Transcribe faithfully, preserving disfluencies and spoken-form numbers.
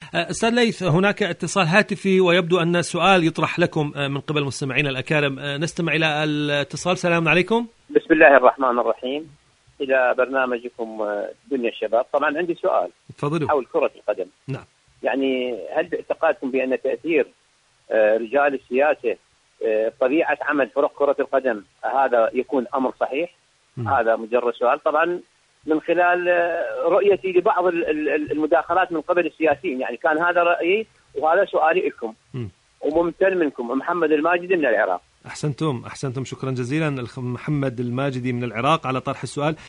أستاذ ليث، هناك اتصال هاتفي ويبدو أن السؤال يطرح لكم من قبل مستمعينا الأكارم. نستمع إلى الاتصال. السلام عليكم. بسم الله الرحمن الرحيم، إلى برنامجكم دنيا الشباب. طبعا عندي سؤال تفضلوا. حول كرة القدم. نعم. يعني هل باعتقادكم بأن تأثير رجال السياسة طبيعة عمل فرق كرة القدم هذا يكون أمر صحيح؟ م. هذا مجرد سؤال، طبعا من خلال رؤيتي لبعض المداخلات من قبل السياسيين. يعني كان هذا رأيي وهذا سؤالي لكم، وممتن منكم. محمد الماجدي من العراق. أحسنتم أحسنتم شكرا جزيلا الأخ محمد الماجدي من العراق على طرح السؤال.